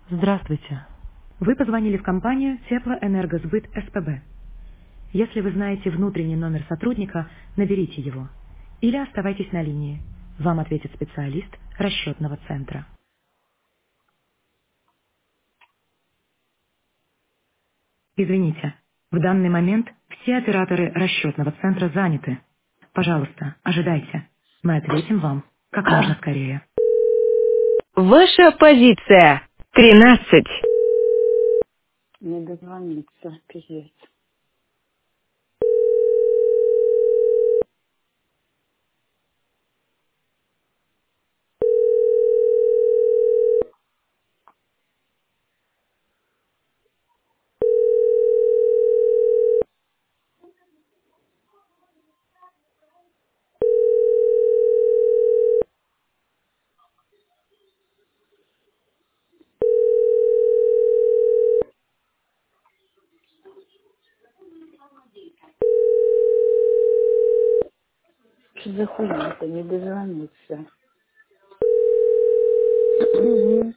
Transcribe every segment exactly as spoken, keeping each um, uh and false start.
Здравствуйте. Вы позвонили в компанию Теплоэнергосбыт СПБ. Если вы знаете внутренний номер сотрудника, наберите его. Или оставайтесь на линии. Вам ответит специалист расчетного центра. Извините, в данный момент все операторы расчетного центра заняты. Пожалуйста, ожидайте. Мы ответим вам как можно скорее. Ваша позиция. Тринадцать. Не дозвониться, пиздец. Что за хуйня-то, не дозвониться? Мгм.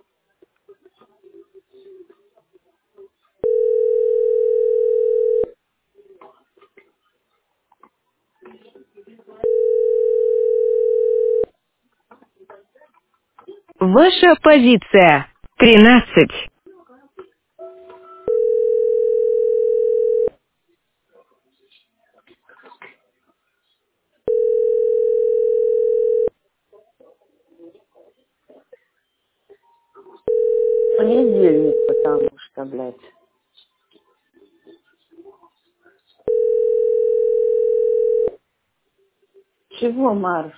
Ваша позиция. Тринадцать. Понедельник, потому что, блядь. Чего, Марш?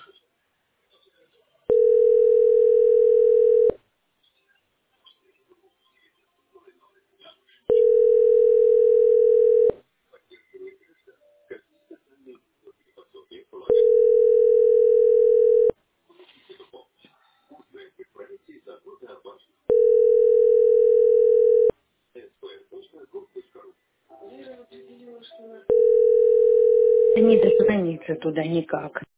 Да не дозвониться туда никак.